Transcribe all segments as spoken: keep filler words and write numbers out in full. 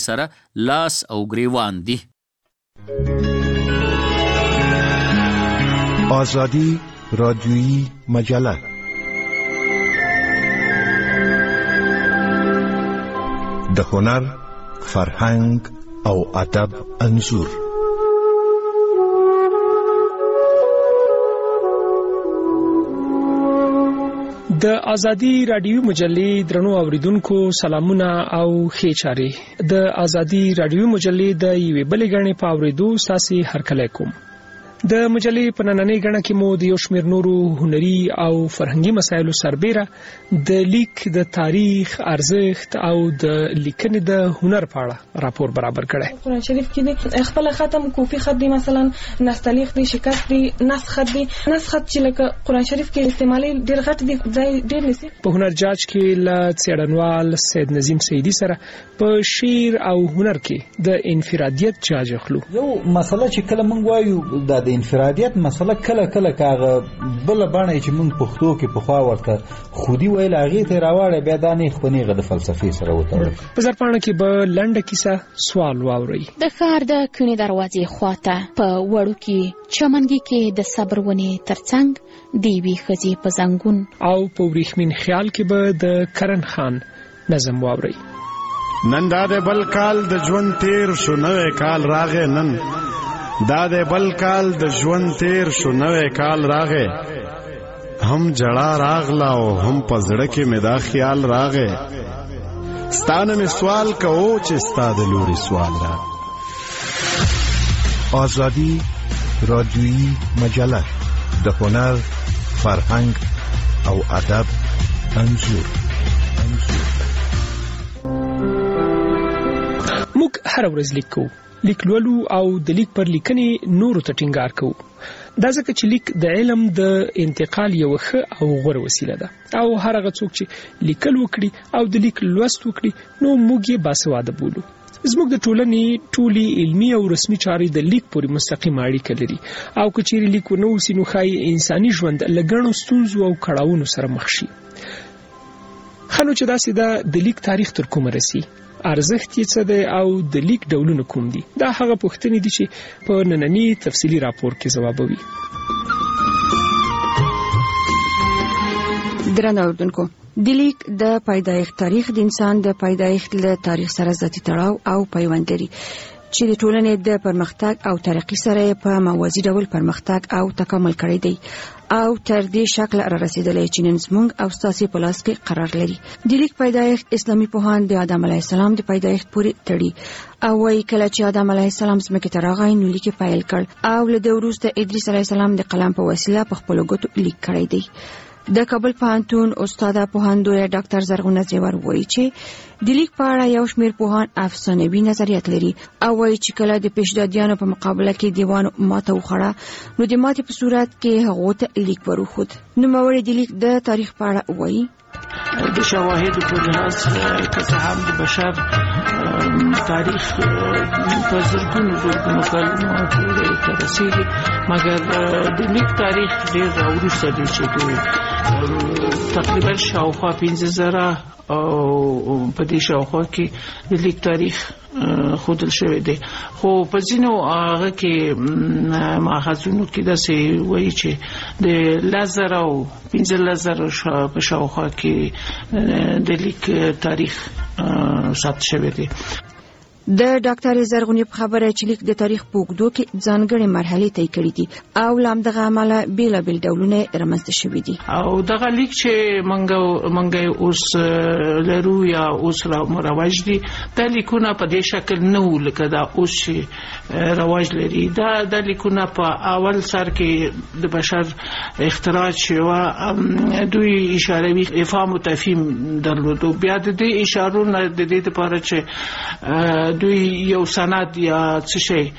سره لاس او ګریوان دي. آزادی رادیویی مجله د هنر، فرهنګ او ادب انځور. د آزادی رادیویی مجلې درنو اوریدونکو سلامونه او ښې چارې. د آزادی رادیویی مجلې د یوې بلې غړنې په اوریدو ستاسو هرکلی کوم. د مجلې په نننۍ غړنه کې مو د یو شمېر نورو هنري او فرهنګي مسایلو سربېره د لیک د تاریخ، ارزښت او د لیکنې د هنر په اړه راپور برابر کړی. قرآن شریف کې د خپل ختم کوفی خط دی، مثلا نستعلیق دی، شکست دی، نسخ خط دی. نسخ خط چې لکه قرآن شریف کې استعمالي ډېر غټ دی، ځای ډېر نسی. په هنر جاج کې له څېړنوال سید نظیم سیدی سره په شعر او هنر کې د انفرادیت جاج اخلو. یو مسله چې کله موږ وایو د انفرادیت مسله کله کله کاغه بل باندې چې موږ پښتو کې په خوا ورته خودي ویل هغه ته راوړې بیا د نه خپنیغه د فلسفي سره وتړل. په ځرپانه کې به لنډه کیسه سوال واوري. د ښار د کڼې دروازې خواته په وړو کې چمنګي کې د صبر ونې ترڅنګ دیوی خزي په زنګون او په وریښمین خیال کې به د کرن خان نظم واوري. نن دا د بل کال د ژوند تیر شو نوې کال راغې، نن دا د بل کال د ژوند تیر شو نوې کال راغې، هم جړه راغلا او هم پزړه کې مې دا خیال راغې، ستانه مې سوال کوو چې ستا د لوري سوال را. آزادی رادیویی مجله د هنر، فرهنګ او ادب انځور. موږ هر ورځ لیکو، لیک لولو او د لیک پر لیکنې نورو ته ټینګار کوو. دا ځکه چې لیک د علم د انتقال یو ښه او غوره وسیله ده، او هر هغه څوک چې لیکل وکړي او د لیک لوست وکړي نو موږ یې باسواده بولو. زموږ د ټولنې ټولي علمي او رسمي چارې د لیک پورې مستقیم اړیکه لري، او که چیرې لیک ونه وسي نو ښایي انساني ژوند له ګڼو ستونزو او کړاوونو سره مخ شي. ښه نو چې داسې ده، د لیک تاریخ تر کومه رسي، ارزښت یې څه دی او د لیک ډولونه کوم دي؟ دا هغه پوښتنې دي چې په نننی تفصیلي راپور کې ځوابوي. درنو اوریدونکو، د لیک د پیدایښت تاریخ د انسان د پیدایښت له تاریخ سره ذاتي تړاو او پیوند لري چې د ټولنې د پرمختګ او ترقۍ سره په موازي ډول پرمختګ او تکامل کړی دی او تر دې شکل را رسیدلی چې نن زموږ او ستاسو په لاس کې قرار لري. د لیک پیدایښت اسلامي پوهان د آدم علیه السلام د پیدایښت پورې تړي او وايي کله چې آدم علیه السلام ځمکې ته راغی نو لیک پیل کړ او له دې وروسته ادریس علیه السلام د قلم په وسیله په خپلو ګوتو لیک کړی دی. د کابل پوهنتون استاده پوهندویه ډاکټر زرغونه زیور وایي چې د لیک په اړه یو شمېر پوهان افسانوي نظریات لري او وایي چې کله د پیشدادیانو په مقابله کې دیوانو ماته وخوړه نو د ماتې په صورت کې هغو ته لیک ورخود. نوموړي د لیک د تاریخ په اړه وایي د شواهدو په لحاظ که څه هم د بشر تاریخ په زرګونو زرګونو کلونو پورې ته رسېږي، مګر د لیک تاریخ ډېر راوروسته دی چې تقریبا شاوخوا پنځه زره او په دې شاوخوا کې د لیک تاریخ خودل شوی دی. خو په ځینو هغه کې ماخذونو کې داسې وایي چې د لزر او پنځه لزر په شاوخوا کې د لیک تاریخ ثبت شوی دی. د ډاکټر زرغونی په خبره چې لیک د تاریخ په اوږدو کې ځانګړې مرحلې طی کړې دي او له همدغه امله بېلابېل ډولونه رامنځته شوي دي. او دغه لیک چې منګه منګه اوس لرو یا اوس رواج دي، دا لیکونه په دې شکل نه و لکه دا اوس چې رواج لري. دا د لیکونه په اول سر کې د بشر اختراع شوه، دوی اشاروي افهام او تفهیم درلودو. بیا د دې اشارو نه د دې لپاره چې دوی یو سند یا څه شي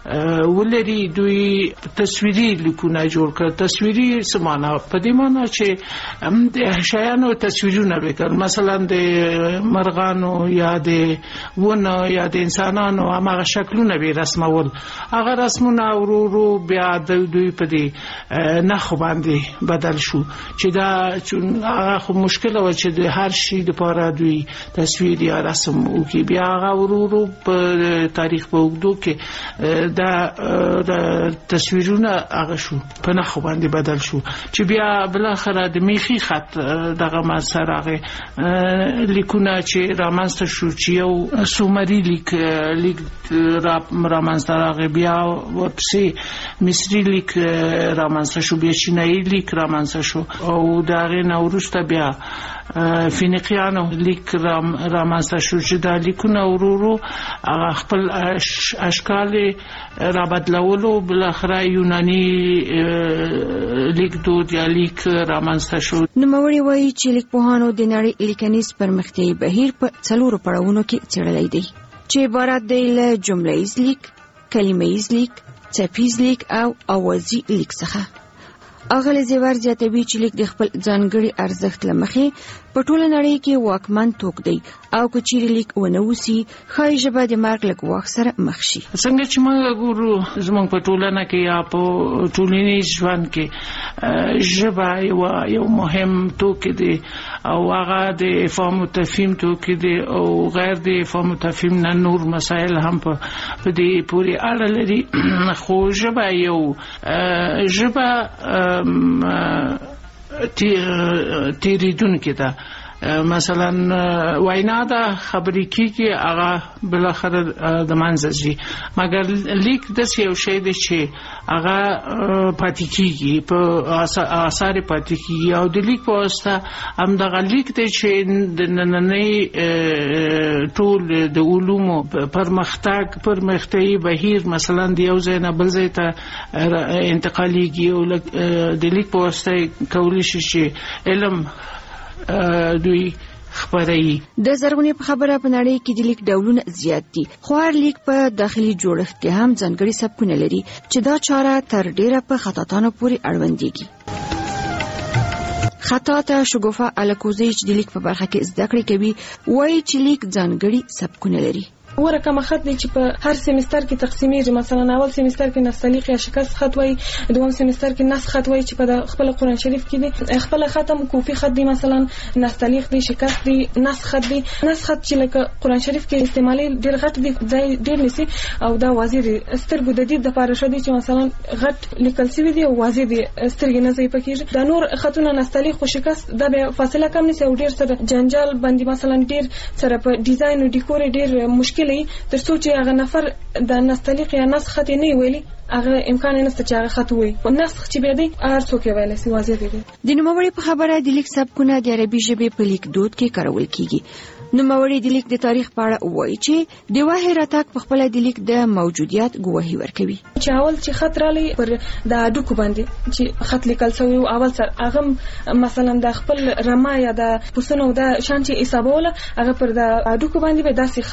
ولري دوی تصویري لیکونه جوړ کړ. تصویري سمانه په دې معنی چې د شیانو تصویرونه وکړ، مثلا د مرغانو یا د ونه یا د انسانانو هغه شکلونه به رسمول. هغه رسمونه ورورو بیا د دوی په دې نه خو باندې بدل شو چې دا هغه خو مشکل و چې د هر شي لپاره دوی تصویر یا رسم وکي. بیا هغه ورورو په تاریخ په وګړو کې دا تصویرونه هغه شو په نه خو باندې بدل شو چې بیا بل اخر د میخي خط دغه مسره هغه لیکونه چې رامنځته شو چې یو سومري لیک لیک را رامنځته هغه بیا ورپسې مصري لیک رامنځته شو، بیا چینایي لیک رامنځته شو او دا غي نوروسته بیا فینیقیانو لیک رامنځته شو چې دا لیکونه ورورو هغه خپل اشکال را بدلولو بل اخر یونانی لیک دود یا لیک رامنځته شو. نوموړي وایي چې لیکپوهانو د نړۍ لیکنیز پرمختیايي بهیر په څلورو پړاوونو کې څېړلی دی چې عبارت دی له جمله‌ییز لیک، کلمه‌ییز لیک، څپیز لیک او اوازي لیک څخه. اغلی زیور زیاتوي چې لیک د خپل ځانګړي ارزښت لمخې په ټوله نړۍ کې واکمن توک دی او که چیرې لیک ونه وسی ښایي ژبه د مرګ له ګواښ سره مخ شي. څنګه چې موږ ګورو زموږ په ټولنه کې یا په ټولنیز ژوند کې ژبه یو یو مهم توک دی او هغه د فهم او تفهیم توک دی او غیر د فهم او تفهیم نه نور مسایل هم په دې پوری اړه لري. خو ژبه یو ژبه تیریدون کې ده. مثلا وینا دا خبرې کیږي هغه بل اخر د منځي، مګر لیک د یو شی دی چې هغه پاتې کیږي په آثار پاتې کیږي او د لیک په واسطه هم د لیک دی چې د نننۍ ټول د علومو پرمختګ پرمختیايي بهیر مثلا د یو ځای نه بل ځای ته انتقالیږي او د لیک په واسطه کولی شي چې علم دوی خبري. د زرغونې په خبره په نړۍ کې د لیک ډولونه زیات دي، خو هر لیک په داخلي جوړښت کې هم ځانګړي سبکونه لري چې دا چاره تر ډیره په خطاطانو پورې اړوندېږي. خطاطه شګوفه الکوزي چې د لیک په برخه کې زده کړې کوي وایي چې لیک ځانګړي سبکونه لري. ورکه مخط دی چې په هر سیمستر کې تقسیمیږي. مثلا اول سیمستر کې نستعلیق یا شکست خط وای، دوم سیمستر کې نسخ خط وای چې په خپل قرآن شریف کې دی، خپل ختم کوفی خط دی، مثلا نستعلیق دی، شکست دی، نسخ خط دی. نسخ خط چې لکه قرآن شریف کې استعمالي ډیر غټ دی، ځای ډیر نسی او دا واضح دی. سترګو د دې د پاره شو دی چې مثلا غټ لیکل شوی دی او واضح دی، سترګې نه ځای پکې. دا نور خطونه نستعلیق او شکست دا به فاصله کم نسی او ډیر سره جنجال باندې مثلا ډیر سره په ډیزاین او ډیکور ډیر مشکل تر څو چې هغه نفر د نستعلیق یا نسخ خط نه ویلي هغه امکان نشته چې هغه خط وي او نسخ چې به دی هر څوک ویل سي واضح دي. د نوموړي په خبره د لیک سبکونه د عربي ژبې په لیک دود کې کارول کیږي. نوموړي د لیک د تاریخ په اړه وایي چې د وحی راتګ په خپل د لیک د موجودیت ګواهي ورکوي. چې اول چې خط رالی پر د اډوکو باندې چې خط لیکل شوی او اول سر هغه مثلا د خپل رما یا د پوسونو د شان چې حسابوله هغه پر د اډوکو باندې به داسې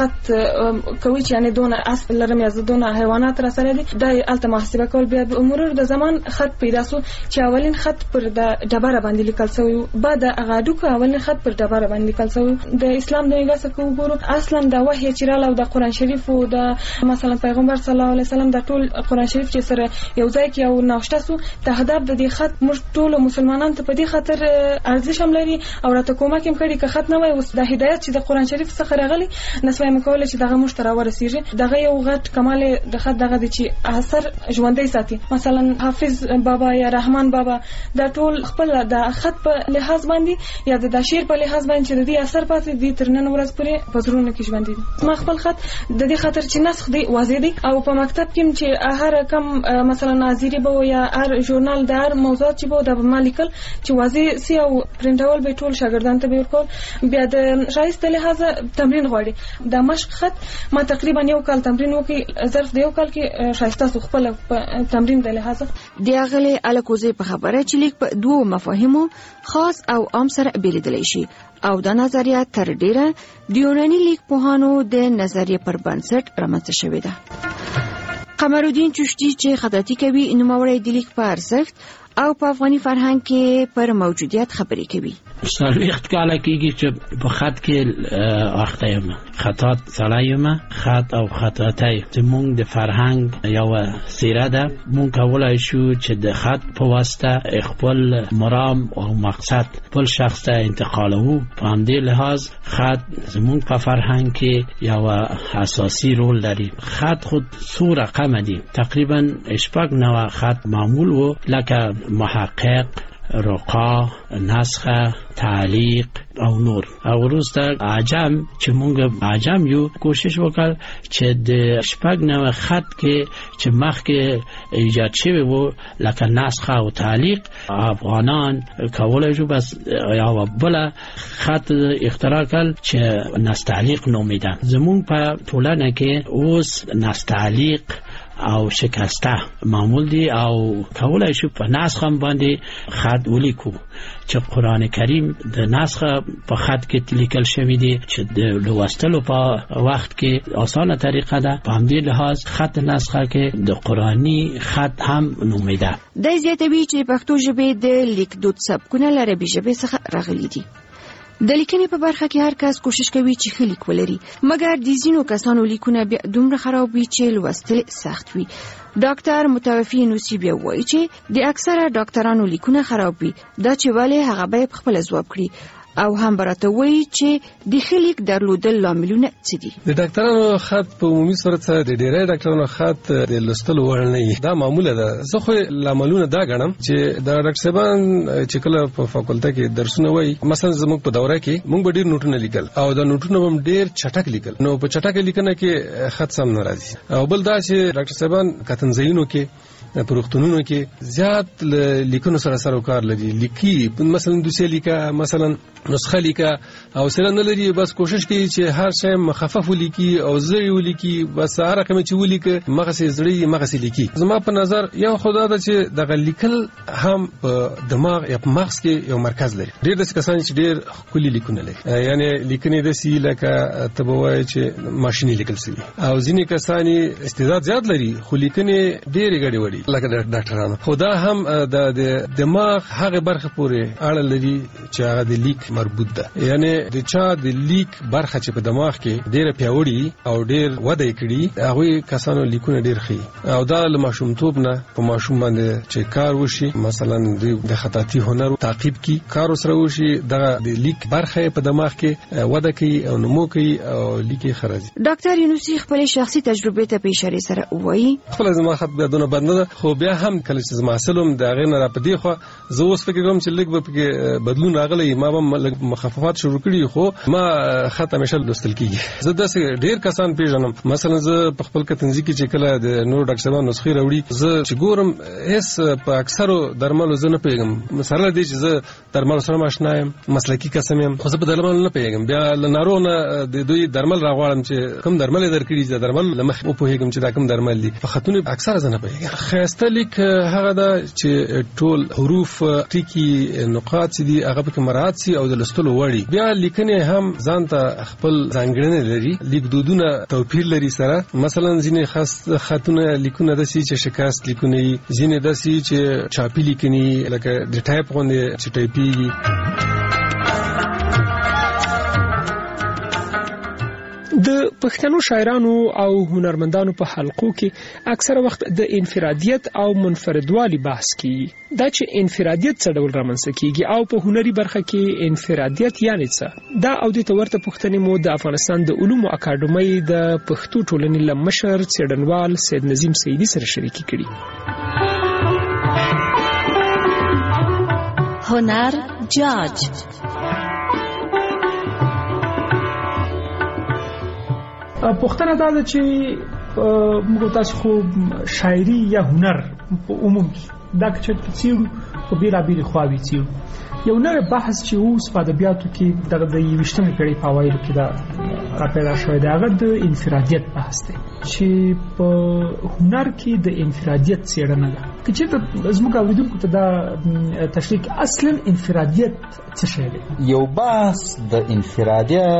خط کوي چې یعنی دونه اس لرم یا دونه حیوانات را سره دي د الته محاسبه کول. بیا د مرور د زمان خط پیدا سو چې اولین خط پر د ډبره باندې لیکل شوی، بعد هغه اډوکو اولین خط پر ډبره باندې لیکل شوی. د اسلام د نګاسه کو ګورو اصلا د وحی چې رااله او د قرآن شریف او د مثلا پیغمبر صلی الله علیه وسلم د ټول قرآن شریف چې سره یو ځای کې او ناشته سو ته هدف د دې خط موږ ټول مسلمانان ته په دې خاطر ارزش هم لري او راته کومک هم کړي که خط نه وای اوس د هدایت چې د قرآن شریف څخه راغلي نسوي مکول چې دغه مشترا ورسیږي. دغه یو غټ کمال د خط دغه د چې اثر ژوندۍ ساتي. مثلا حافظ بابا یا رحمان بابا د ټول خپل د خط په لحاظ باندې یا د شعر په لحاظ باندې چې د دې اثر پاتې دي تر نن ورځ پورې په زړونو کې ژوند دي. ما خپل خط د دې خاطر چې نسخ دی واضح دی او په مکتب کې چې هر کم مثلا ناظری به یا هر ژورنال د هر موضوعات چې به د مالکل چې واضح سی او پرنټول به ټول شاګردان ته به ورکول. بیا د شایسته لحاظ تمرین غواړي. د مشق خط ما تقریبا یو کال تمرین وکړ، ظرف د یو کال کې شایسته خپل تمرین د لحاظ د اغلی الکوزي په خبره چې لیک په دوه مفاهیمو خاص او عام سره بیلیدلی شي او دا نظریه تر ډیره د یوناني لیک پوهانو د نظریې پر بنسټ رامنځته شوې ده. قمرالدین چشتی چې خطاطي کوي نوموړی د لیک په ارزښت او په افغاني فرهنګ کې پر موجودیت خبرې کوي. څلوېښت کاله کېږي چې په خط کې اخته یم. خطاط سړی یم. خط او خطاطي زموږ د فرهنګ یوه څیره ده. موږ کولی شو چې د خط په واسطه خپل مرام او مقصد خپل شخص ته انتقالوو. په همدې لحاظ خط زموږ په فرهنګ کې یوه اساسي رول لري. خط خود څو رقمه دي، تقریبا شپږ نوع خط معمول و، لکه محقق، رقا، نسخه، تعلیق او نور. او وروسته عجم چې مونږ عجم یو کوشش وکړ چې د شپږ نوع خط کې چې مخکې ایجاد شوی وو لکه نسخه او تعلیق، افغانان کولای شو بس یا بله خط اختراع کړ چې نستعلیق نومیده. زمونږ په ټولنه کې اوس نستعلیق او شکسته معمول دي او کولای شو په نسخه باندې خط ولیکو چې قرآن کریم د نسخه په خط کې لیکل شوی دی چې د لوستلو په وخت کې آسانه طریقه ده. په همدې لحاظ خط نسخه کې د قرآنی خط هم نومیده. د زیاتوي چې پښتو ژبې د لیکدود سبکونه له عربي ژبې څخه راغلي دي. د لیکنې په برخه کې هر کس کوشش کوي چې ښه لیک ولري، مګر د ځینو کسانو لیکونه بیا دومره خراب وي چې لوستل سخت وي. ډاکټر متوفی نوسی بیا وایي چې د اکثره ډاکټرانو لیکونه خراب وي. دا چې ولې هغه به خپل ځواب کړي او هم براته وایي چې د ښه لیک درلودل لاملونه څه دي. د ډاکټرانو خط په عمومي صورت سره د ډېری ډاکټرانو خط د لوستلو وړ نه وي. دا معموله ده. زه خو لاملونه دا ګڼم چې د ډاکټر صاحبان چې کله په فاکولټه کې درسونه وایي، مثلا زموږ په دوره کې موږ به ډېر نوټونه لیکل او دا نوټونه هم ډېر چټک لیکل. نو په چټک لیکنه کې خط سم نه راځي. او بل دا چې ډاکټر صاحبان کتنځایونو کې په روغتونونو کې زیات لیکونو سره سره کار لري. لیکي مثلا دوسیه لیکه، مثلا نسخه لیکه او سره نه لري، بس کوشش کوي چې هر شی مخفف ولیکي او زړی ولیکي، بس هر رقم چې ولیکي مغه سي زړی مغه سي لیکي. زما په نظر یو خدای ده چې دغه لیکل هم په دماغ یا په مغز کې یو مرکز لري. ډېر د کسان چې ډېر کلی لیکونه لري، یعنی لیکنې د سی لکه تبوای چې ماشيني لیکل سي، او ځینې کسان استعداد زیات لري خو لیکنې ډېرې غړي وړي لکه ډاکټرانو. خدا هم د دماغ هغه برخه پورې اړه لري چې هغه د لیک مربوط ده. یعنی د چا د لیک برخه چې په دماغ کې ډیره پیاوړي او ډیر وده کړي، هغه کسانو لیکونه ډیر ښه او دا له ماشومتوب نه په ماشوم باندې چې کار وشي، مثلا د خطاطي هنر تعقیب کی کار سره وشي، د لیک برخه په دماغ کې وده کوي او نمو کوي او لیکي خرازي. ډاکټر یونسی خپل شخصي تجربه ته په اشاره سره وایي خپل زما خط به دونه بند نه، خو بیا هم کله چې زما سلم د غیر نه را پدې خو زه اوس فکر کوم چې لږ به پکې بدلون راغلی، ما به مخففات شروع کړي، خو ما خط همیشه لوستل کیږي. زه داسې ډیر کسان پیژنم، مثلا زه په خپل کتنځي کې چې کله د نور ډاکټر صاحب نسخې راوړي، زه چې ګورم هیڅ په اکثرو درملو زه نه پیږم. مثلا دې چې زه درمل سره ماشنا یم، مسلکی قسم یم، خو زه په درمل نه پیږم. بیا له نارو نه د دوی درمل راغواړم چې کوم درمل درکړي، چې درمل لمخ او په هیګم چې دا کوم درمل دي. په خطونه اکثره زه نه پیږم. خاصه لیک هغه دا چې ټول حروف ټکی نقاط دي هغه په مراعات سي او د لستلو وړي. بیا لیکنه هم ځان ته خپل ځانګړنه لري، لیک دودونه توپیر لري سره. مثلا ځینې خاص خطونه لیکونه د سي چې شکست لیکونه، ځینې د سي چې چاپی لیکني لکه د ټایپ غونډه چې ټایپي. د پښتنو شاعرانو او هنرمندانو په حلقو کې اکثره وخت د انفرادیت او منفردوالي بحث کیږي. دا چې انفرادیت څه ډول رامنځته کیږي او په هنري برخه کې انفرادیت یعنی څه، دا او د تورته پښتنې مو د افغانستان د علومو اکاډمۍ د پښتو ټولنې لمشر څېړنوال سید نظیم سیدی سره شریکي کړي. هنر جاج پښتنه دا چې موږ تاسو خو شاعري یا هنر په عموم دا چې څیړو خو بیره بیره خواوي څیړو. یو نوې بحث چې اوس په ادبیاتو کې د یویشتمې پېړۍ په اوایلو کې دا راپیدا شوی دی، هغه د انفرادیت بحث دی چې په هنر کې د انفرادیت څېړنه ده. که چېرته زموږ اورېدونکو ته دا تشریح اصلا انفرادیت څه شی دی؟ یو بحث د انفرادیت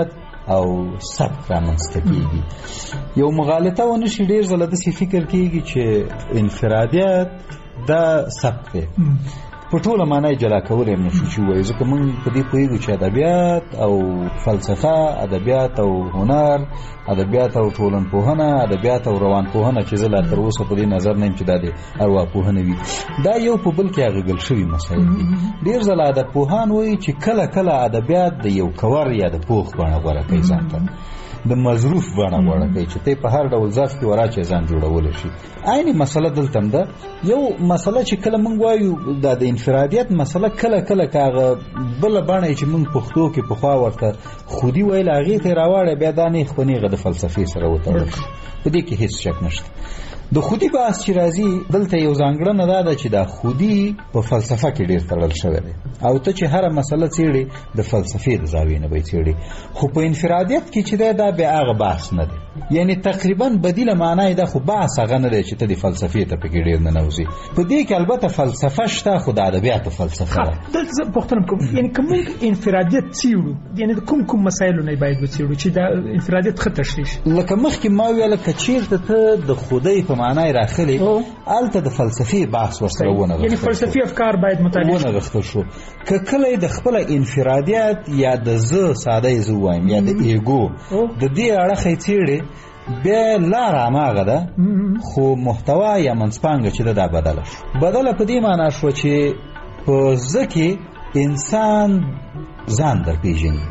او سبک رامنځته کېږي. یو مغالطه ونه شي ډېر ځله داسې فکر کېږي چې انفرادیت دا سبک دی، په ټوله معنا یې جلا کولی هم نشو چې ووایو، ځکه موږ په دې پوهېږو چې ادبیات او فلسفه، ادبیات او هنر، ادبیات او ټولنپوهنه، ادبیات او روانپوهنه چې زه لا تر اوسه په دې نظر نه یم چې دا د ارواپوهنه وي، دا یو په بل کې اغېږل شوي مسایل دي. ډېر ځله ادبپوهان وایي چې کله کله ادبیات د یو کور یا د پوخ بڼه غوره کوي ځان ته، د مظروف بڼه غوره کوي چې ته په هر ډول ظرف کې وراچې ځان جوړولی شي. عین مسله دلته هم ده. یو مسله چې کله موږ وایو دا د انفرادیت مسله، کله کله که هغه بله بڼه چې موږ پښتو کې پخوا ورته خودي ویل هغې ته یې راواړی، بیا دا نیغ په نیغه د فلسفې سره وتړل شي. په دې کې هېڅ شک نشته. د خودي بحث چې راځي دلته یو ځانګړنه دا ده چې دا خودي په فلسفه کې ډېر تړل شوی دی، او ته چې هره مسله څېړې د فلسفې د زاویې نه به یې څېړې. خو په انفرادیت کې چې دی دا بیا هغه بحث نه دی، یعنی تقریبا بدیله معنا یې ده، خو بحث هغه نه دی چې ته د فلسفې ته پکې ډېر ننوځې. په دې کې البته فلسفه شته، خو د ادبیاتو فلسفه ده. دلته زه پوښتنه کوم، یعنی که موږ انفرادیت څېړو، یعنی د کوم کوم مسایلو نه باید وڅېړو چې دا انفرادیت ښه تشریح شي؟ لکه مخکې ما ویله که چېرته ته د خدای په معنا یې راخلې، هلته د فلسفې بحث ورسره ونغښتل، یعنی فلسفي افکار باید مطالعه ونغښتل شو. که کله یې د خپله انفرادیت یا د زه ساده یې زه ووایم یا د ایګو د دې اړخه یې څېړې، بیا لاره هماغه ده، خو محتوا یا منځپانګه چې ده دا بدله شو. بدله په دې معنا شوه چې په زه کې انسان ځان در پېژني،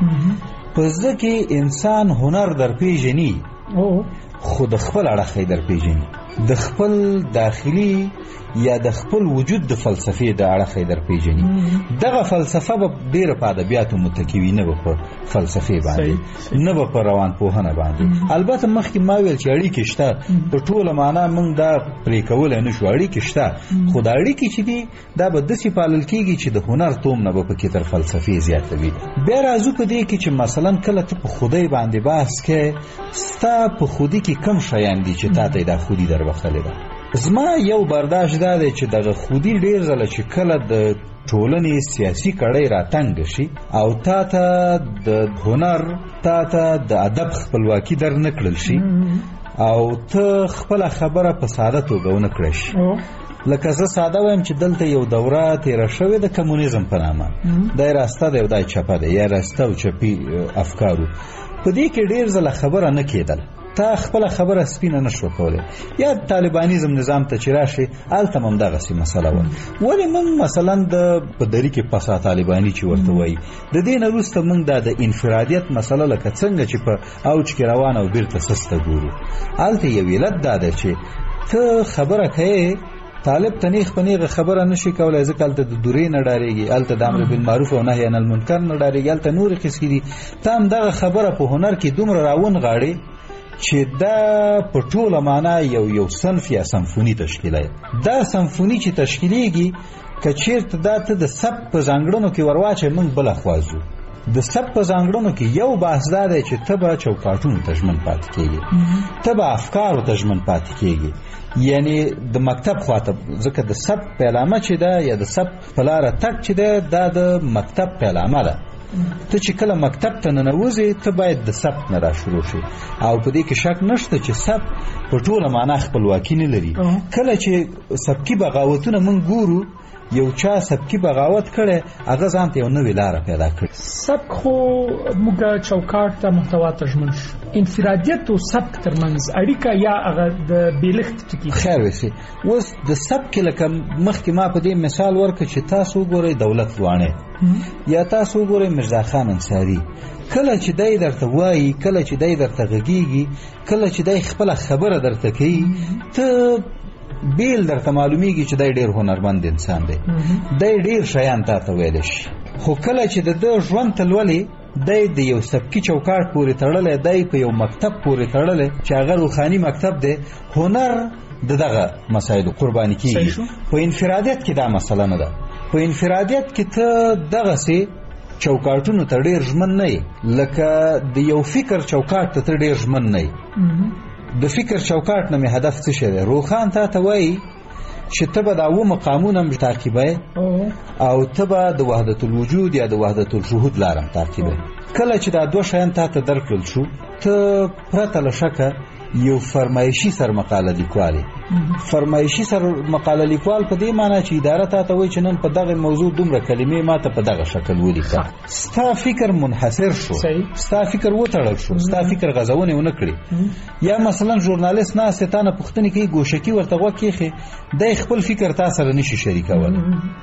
په زه کې انسان هنر در پېژني، خو د خپل اړخ یې در پېژني، د خپل داخلي یا د خپل وجود د فلسفې د اړخ یې در پېژني. دغه فلسفه به ډېره په ادبیاتو متکي وي، نه به په فلسفې باندې، نه به په روانپوهنه باندې. البته مخکې ما ویل چې اړیکې شته، په ټوله معنا موږ دا پرې کولی نه شو، اړیکې شته، خو دا اړیکې چې دي دا به داسې پالل کېږي چې د هنر توم نه به پکې تر فلسفې زیاته وي. بیا راځو په دې کې چې مثلا کله ته په خدای باندې بحث کوې، ستا په خودي کې کم شیان دي چې تا ته یې دا خودي در بخښلې ده. زما یو برداشت دا دی چې دغه خودي ډېر ځله چې کله د ټولنې سیاسي کړۍ راتنګ شي او تا ته د هنر، تا ته د ادب خپلواکي در نه کړل شي او ته خپله خبره په ساده توګه ونه کړی شي. لکه زه ساده وایم چې دلته یو دوره تېره شوې د کمونیزم په نامه، دا یې راسته دی او دا یې چپه دی، یا راسته او چپي افکارو. په دې کې ډېر ځله خبره نه کېدل، تا خپله خبره سپینه نه شوه کولی. یا طالبانیزم نظام ته چې راشي هلته هم همدغسې مسله وه. ولې موږ مثلا د په دري کې پسا طالباني چې ورته وایي، د دې نه وروسته موږ دا د انفرادیت مسله لکه څنګه چې په اوج کې روانه او بیرته سسته ګورو، هلته یو علت دا ده چې ته خبره کوې، طالب ته نیغ په نیغه خبره نشي کولی، ځکه هلته د دورې نه ډارېږي، هلته د امر بالمعروف او نهي عن المنکر نه ډارېږي، هلته نورې قصې دي. ته همدغه خبره په هنر کې دومره راونغاړې چې دا په ټوله معنا یو یو صنف یا سمفوني تشکیلوي. دا سمفوني چې تشکیلیږي، که چېرته دا ته د سبک په ځانګړنو کې ورواچې، موږ بله خوا ځو. د سبک په ځانګړنو کې یو بحث دا دی چې ته به چوکاټونو ته ژمن پاتې کېږي، ته به افکارو ته ژمن پاتې کېږي، یعنی د مکتب خواته، ځکه د سبک پیلامه چې ده یا د سبک په لاره تګ چې ده، دا د مکتب پیلامه ده. ته چې کله مکتب ته ننوځې، ته باید د سبک نه را شروع شي، او په دې کې شک نشته چې سبک په ټوله معنا خپلواکي نه لري. کله چې سبکي بغاوتونه موږ ګورو، یو چا سبکي بغاوت کړی، هغه ځان ته یو نوې لاره پیدا کړي. سبک خو موږ چوکاټ ته محتوا ته ژمن شو. انفرادیت او سبک ترمنځ اړیکه یا هغه د بېلښت ټکي خیر وسي. اوس د سبک لکه مخکې ما په دې مثال ورکړ چې تاسو وګورئ دولت لواڼی یا تاسو وګورئ مرزا خان انصاري، کله چې دی درته وایي، کله چې دی درته غږیږي، کله چې دی خپله خبره درته کوي، ته بیل درته معلومیږي چې دی ډېر هنرمند انسان دی، دی ډېر شیان تا ته ویلی شي. خو کله چې د ده ژوند ته لولې، دی د یو سبکي چوکاټ پورې تړلی، دی په یو مکتب پورې تړلی چې هغه روخاني مکتب دی. هنر د دغه مسایلو قرباني کېږي. په انفرادیت کې دا مسله نه ده. په انفرادیت کې ته دغسې چوکاټونو ته ډېر ژمن نه یې، لکه د یو فکر چوکاټ ته ته ډېر ژمن نه یې. د فکر چوکاټ نه مې هدف څه شی دی؟ روښان تا ته وایي چې ته به دا اووه مقامونه هم تعقیبوې او ته به د وحدت الوجود یا د وحدت الشهود لاره هم تعقیبوې. کله چې دا دوه شیان تا ته درکړل شو، ته پرته له شکه یو فرمایشي سرمقاله لیکوال فرمایشي سرمقاله لیکوال په دې معنی چې اداره تا ته وایي چې نن په دغه موضوع دومره کلمې ما ته په دغه شکل ولیکه. ستا فکر منحصر شو، ستا فکر وتړل شو، ستا فکر غځونې ونه کړي. یا مثلا ژورنالیست ناست تا نه پوښتنې کوي، ګوشکي ورته غوږ کېښې، دی خپل فکر تا سره نشي شریکولی،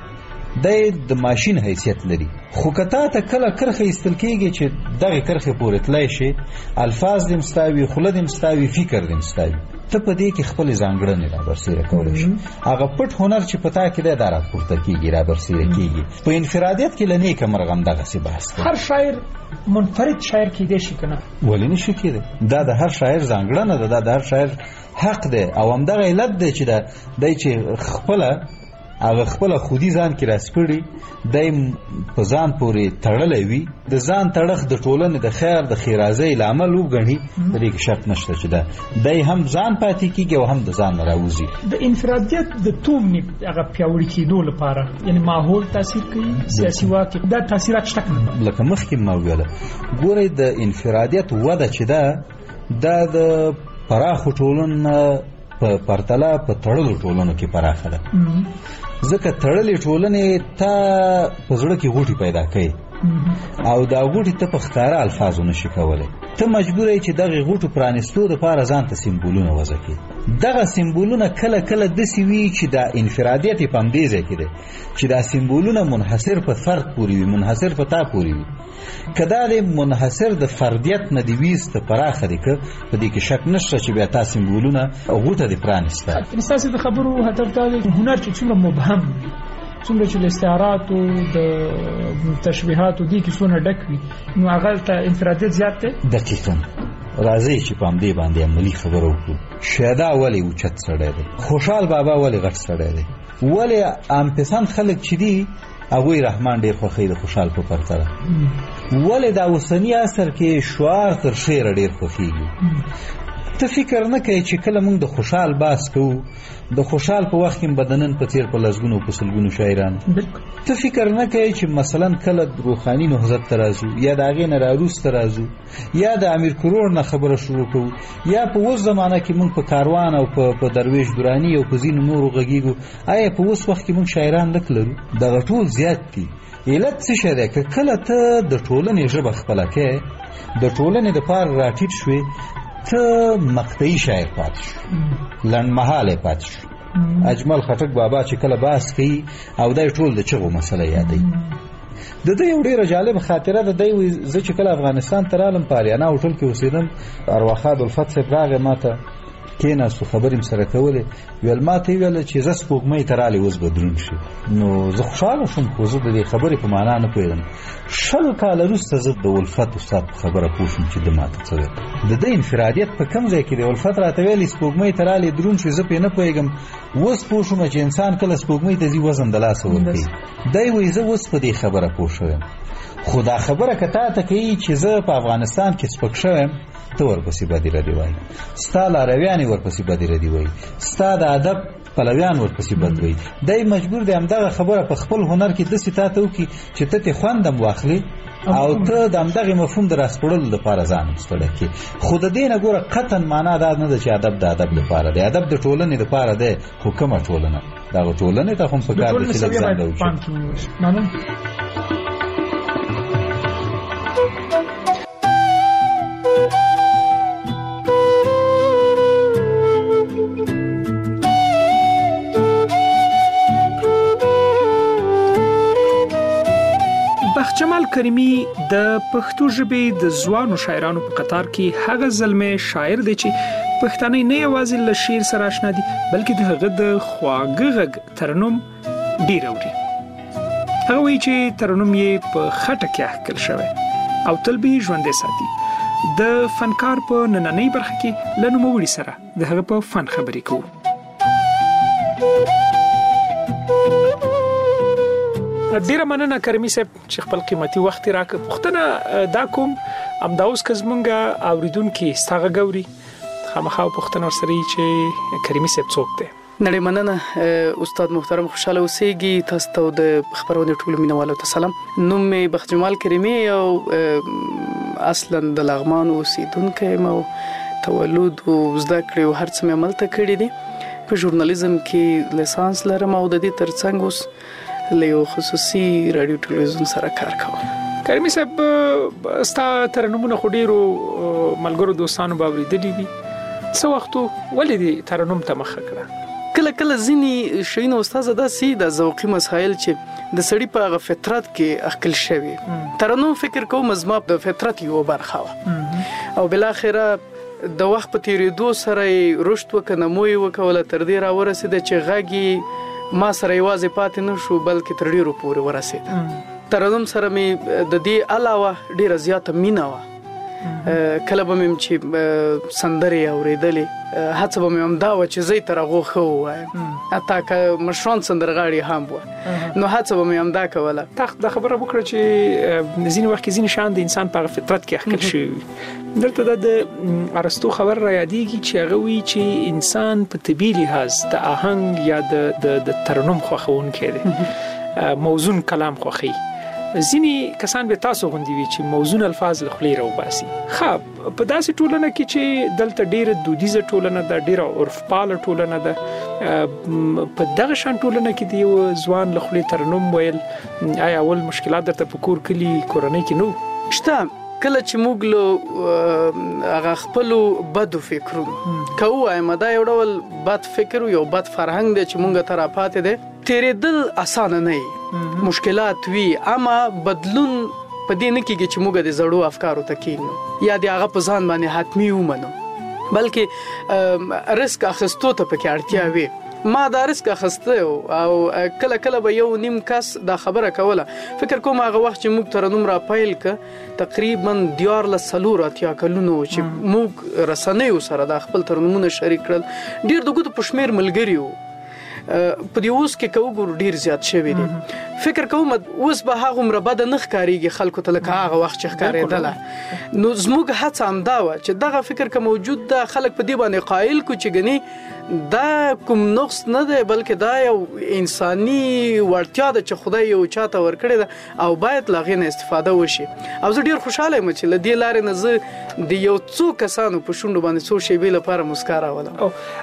دی د ماشین حیثیت لري. خو که تا ته کله کرښه ایستل کېږي چې دغې کرښې پورې تلی شي، الفاظ دې هم ستا وي، خوله دې هم ستا وي، فکر دې هم ستا وي، ته په دې کې خپلې ځانګړنې رابرسېره کولی شي. هغه پټ هنر چې په تا کې دی دا راپورته کېږي، رابرسېره کېږي. په انفرادیت کې له نیکه مرغه هم دغسې بحث کوي. هر شاعر منفرد شاعر کېدی شي که نه؟ ولې نه شي کېدی؟ دا د هر شاعر ځانګړنه ده، دا د هر شاعر حق دی او همدغه علت دی چې دی چې خپله هغه خپله خودي ځان کې راسپړي، دی په ځان پورې تړلی وي، د ځان تړښت د ټولنې د خیر د ښېرازۍ لامل وګڼي، په دې کې شک نشته چې ده دی هم ځان پاتې کېږي او هم د ځان نه راوځي. د انفرادیت د تومنې هغه پیاوړي کېدو لپاره یعنې ماحول تاثیر کوي، سیاسي واک، دا تاثیرات شته که نه؟ لکه مخکې ما وویله، ګورئ د انفرادیت وده چې ده دا د پراخو ټولنو په پرتله په تړلو ټولنو کې پراخه ده. ځکه تړلې ټولنې ته په زړه کې غوټې پیدا کوي او دا غوټې ته په ښکاره الفاظو نشي کولی. ته مجبور یې چې دغې غوټو پرانستو دپاره ځان ته سمبولونه وضع کړي. دغه سمبولونه کله کله داسې وي چې دا انفرادیت یې په همدې ځای کې دی چې دا سمبولونه منحصر په فرد پورې وي، منحصر په تا پورې وي. که دا د منحصر د فردیت نه دې ویسته پراخه دی، که په دې کې شک نشته چې بیا تا سمبولونه غوټه دې پرانسته. ستاسې د خبرو هدف دا دی هنر چې څومره مبهم وي، څومره چې له استعاراتو د تشبیهاتو دې کې څونه ډک وي، نو هغه ته انفرادیت زیات دی. دقیقاً. راځئ چې په همدې باندې عملي خبره وکړو. شیدا ولې اوچت سړی دی؟ خوشحال بابا ولې غټ سړی دی؟ ولې عام پسند خلک چې دي هغوی رحمان ډېر خوښوي د خوشحال په پرتله؟ ولې دا اوسني عصر کې شعار تر شعره ډېر خوښېږي؟ ته فکر نه کوي چې کله موږ د خوشحال باس کوو، د خوشحال په وخت کې به د نن په څېر په لسګونو په سلګونو شاعران، ته فکر نه کوي چې مثلا کله روحاني نهضت ته راځو یا د هغې نه راروسته راځو یا د امیر کروړ نه خبره شروع کوو یا په اوس زمانه کې موږ په کاروان او په درویش دراني او په ځینو نورو غږیږو، آیا په اوس وخت کې موږ شاعران لږ لرو؟ دغه ټول زیات دي. علت څه شی دی؟ که کله ته د ټولنې ژبه خپله کوې، د ټولنې دپاره راټیټ شوې، ته مقطعي شاعر پاتې شو، لنډمهالی پاتې شو. اجمل خټک بابا چې کله بحث کوي او دی ټول د چغو مسله یادوي. د ده یو ډېره جالبه خاطره ده، دی وایي زه چې کله افغانستان ته رالم په اریانا هوټل کې اوسېدم، ارواښاد الفت صاحب راغی ما ته کېناستو، خبرې م سره کولې، ویل ما ته یې ویله چې زه سپوږمۍ ته رالی اوس به دروند شي. نو زه خوشحاله شوم، خو زه د دې خبرې په معنا نه پوهېدم. شل کاله وروسته زه د الفت استاد په خبره پوه شوم چې ده ما ته څه ویل. د ده انفرادیت په کوم ځای کې دی؟ الفت راته ویلي سپوږمۍ ته رالی دروند شي، زه پرې نه پوهېږم. اوس پوه شوم چې انسان کله سپوږمۍ ته ځي وزن د لاسه ورکوي. دی وایي زه اوس په دې خبره پوه شویم. خو دا خبره که تا ته کوي چې زه په افغانستان کې سپک شویم، ته ورپسې بدي ردي وایي، ستا لارویان یې ورپسې بدي ردي وایي، ستا د ادب پلویان ورپسې بد وایي. دی مجبور دی همدغه خبره په خپل هنر کې داسې تا ته وکړي چې ته ترې خوند هم واخلې او ته د همدغې مفهوم د راسپړلو دپاره ځان هم ستړی کړې. خو د دې نه ګوره قطعا معنا دا نه ده چې ادب د ادب دپاره دی، ادب د ټولنې دپاره دی. خو کومه ټولنه؟ دغه ټولنې ته خو هم پکار ده چې لږ ځان راوچي. جمال کریمی د پښتو ژبې د ځوانو شاعرانو په قطار کې هغه زلمه شاعر دی چې پښتانه نه یوازې له شعر سره آشنا دي بلکې د هغه د خواږه غږ ترنم ډیر اوري. هغه وایي چې ترنم یې په خټه کې احکل شوی او تل به ژوندې ساتي. د فنکار په نننۍ برخه کې له نوموړي سره د هغه په فن خبرې کوو. ډیره مننه کریمي صاحب چې خپل قیمتي وخت راکړ. پښتنه دا کوم امدا اوس کزمونګه اوریدونکو ستغه غوري خامخا پښتنه سره چې کریمي صاحب څوک دی. نړۍ مننه استاد محترم، خوشاله اوسئ. تاسو ته د خبرونه ټول مینوالو ته سلام. نوم مې بخت جمال کریمي او اصلا د لغمان اوسیدونکی مو، تولد او زده کړې او هر څه مې عمل ته کړی دي. په ژورنالیزم کې لیسانس لرم او د دې ترڅنګ اوس له یو خصوصي رادیو ټلویزیون سره کار کوم. کریمي صاحب، ستا ترنمونه خو ډیرو ملګرو دوستانو باورېدلي دي، څه وخت ولې دې ترنم ته مخه کړه؟ کله کله ځینی شینو استاد داسې د ذوقي مسایل چې د سړی په غ فطرت کې اخکل شوی ترنم فکر کوم زما د فطرت یو برخه او بل اخره د وخت په تیریدو سره رشد وکنه موي وکوله تر دې را ورسېد چې غاګي ما سره یوازې پاتې نه شو بلکې تر ډیرو پورې ورسېد. ترنم سره می د دې علاوه ډیره زیاته مینا و. کله به مم چې سندري اوریدلې هڅه به مم دا و چې زی تر غو خو وایم اته که مشران سندرغاړي هم وو نو هڅه به مم دا کوله. تخت د خبره وکړه چې ځین وخت کې ځین شان د انسان په فطرت کې اخکل شي. دلته د ارسطو خبر را یادېږي چې هغه وی چې انسان په طبيعي لحاظ د آهنګ یا د د ترنم خوښون کړي، موزون کلام خوخي. ځینی کسان به تاسو غوندي وي چې موزون الفاظ له خلی راو باسي. خب په داسې ټولنه کې چې دلته ډیره دودیزه ټولنه ده، ډیره عرف پاله ټولنه ده، په دغه شان ټولنه کې دی ځوان له خلی ترنم ویل، آیا اول مشکلات درته په کور کلی کورنۍ کې نو شته؟ کله چې موږ له هغه خپل بدو فکرونو کوو ایم دا یو ډول بد فکر یو بد فرهنګ دی چې موږ تر پاتې دی تیرېدل اسانه نه، مشکلات وی، اما بدلون په دې نه کېږي چې موږ د زړو افکارو ته کېنو یا د هغه په ځان باندې حتمی ومنو، بلکې ریسک اخیستو ته پکې اړتیا وي. ما دا ریسک اخیسته او کله کله به یو نیم کس دا خبره کوله. فکر کوم هغه وخت چې موږ ترنم را پیل ک تقریبا دیار له سلور اتیا کلونو چې موږ رسنیو سره د خپل ترنمونه شریک کړل، ډیر دغه په شمیر ملګریو په دې اوس کې کوګور ډیر زیات شوی دی. فکر کوم اوس به هغه عمر بعد نه ښکاریږي خلکو ته لکه هغه وخت چې ښکارېدله. نو زموږ هڅه هم دا و چې دغه فکر که موجود ده خلک په دې باندې قائل کو چې غني دا کوم نقص نه دی بلکې دا یو انساني ورتیا ده چې خدای یو چاته ورکړي ده او باید لاغې نه استفاده وشي. او زه ډیر خوشاله یم چې ل دې لارې نه زه د یو څو کسانو په شونډو باندې څو شی به لپاره مسکا راولم.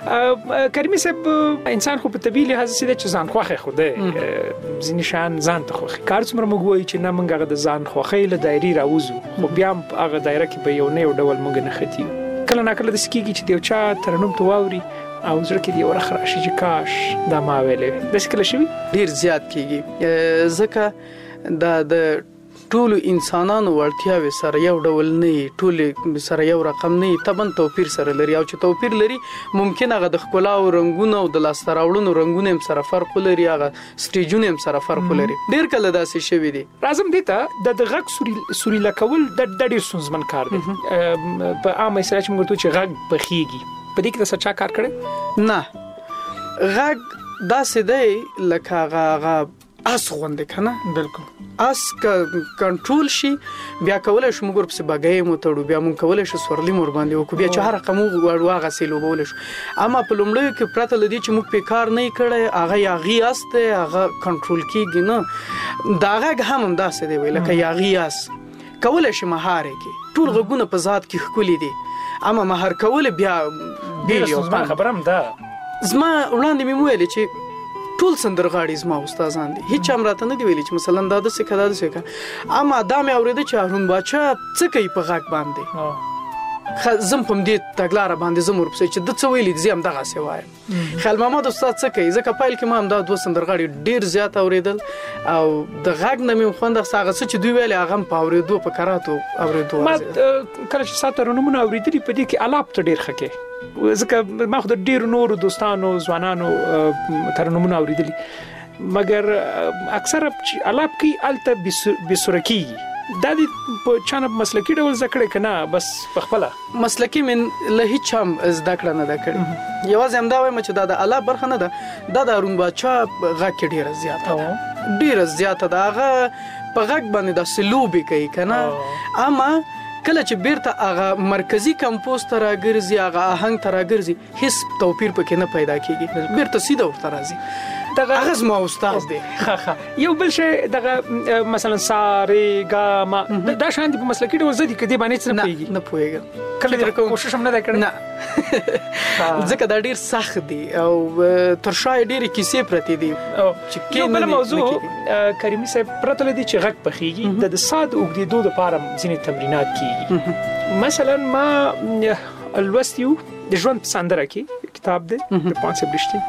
او کریمي صاحب، انسان خو په طبيعي لحاظ سي چې ځان خوخه خوده ځینې شان ځان ته خوخه کار څومره موږ وایي چې نه موږ هغه د ځان خوخه له دایري راوځو، خو بیا هغه دایره کې به یو نه یو ډول موږ نه ختیو. کله نا کله د سکیږي چې دیو چا ترنم تو واوري او زړه کې دی ورخ راشي چې کاش دا ما ویلې د شکل شوی ډیر زیات کیږي ځکه دا د ټول انسانانو ورتیاوي سره یو ډول نه، ټول سره یو رقم نه، تبن توپیر سره لري او چې توپیر لري ممکن هغه د خپل او رنگونو او د لاستراوړونو رنگونه هم سره فرق لري، هغه سټیجونه هم سره فرق لري. ډیر کله داسې شوی دی. راځم دي ته د غږ سوري سوري لکول د ډېر سنځمن کار دی. په عامه سره چې موږ ته چې غږ بخيږي په دې کې د سچا کار کړي نه، غږ داسې دی لکه هغه اس غونډه کنه، بالکل اس کا کنټرول شي بیا کولای شو موږ په بګای مو تړو، بیا موږ کولای شو سورلی مور باندې وکړو، بیا چې هر رقم وړو غسیلو بول شو. اما په لومړی کې پرته لدی چې موږ په کار نه کړی هغه یاغي استه هغه کنټرول کیږي نه، دا هغه هم داسې دی ویل ک یاغي اس کولای شي مهاره کې ټول غوونه په ذات کې خولي دي، اما مهار کول بیا بیل یو خبرم ده. زما وړاندې مې ویل چې ټول سندرغاړي زما استادان دي، هیڅ امراته نه دی ویلي چې مثلا دا د څه کدا د څه کا، اما دا مې اورېده چې هارون باچا څه کوي په غاک باندې زم پم دې تګلار باندې زم ورپسې چې د څه ویلي دي هم دغه څه وای. خیال محمد استاد څه کوي ځکه پایل کې ما هم دا دوه سندرغاړي ډیر زیات اوریدل او د غاګ نه مې خوند څنګه چې دوی ویل هغه په اوریدو په کراتو اوریدو ما کله چې ساته رونمونه اوریدلې په دې کې الاپ ته ډیر خکه ځکه ما خو د ډیر نور دوستانو ځوانانو ترنمونه اوریدلې مګر اکثر الاپ کې الته بسرکی دا د په چانه مسلکی ډول ذکر کنه بس په خپل مسلکی من له هیڅ هم ذکر نه دا کړی یوازې هم دا وایم چې دا د الله برخه نه ده دا د هارون باچا غږ کې ډیره زیاته ډیره زیاته دا هغه په غږ باندې د سلوبي کوي کنه اما کله چې بیرته هغه مرکزی کمپوز ته راګرځي هغه آهنګ ته راګرځي هیڅ توپیر پکې نه پیدا کیږي بیرته سیده ورته راځي دغه اغاز ما استاد دی ها ها یو بل شی دغه مثلا ساري ګاما دا شان دي په مسلکي ډول زدي کدي باندې څه نه پیږي نه پوهیږم کله دې کوشش هم نه کړی نه ځکه دا ډیر سخت دی او تر شای ډیر کیسې پرتی دي چې کې بل موضوع کریمي صاحب پرته لدی چې غږ پخېږي د صاد اوګدې دوه لپاره ځینې تمرینات کیږي مثلا ما الوستیو د ژوند سندره کې کتاب دی د پانسه بلشتي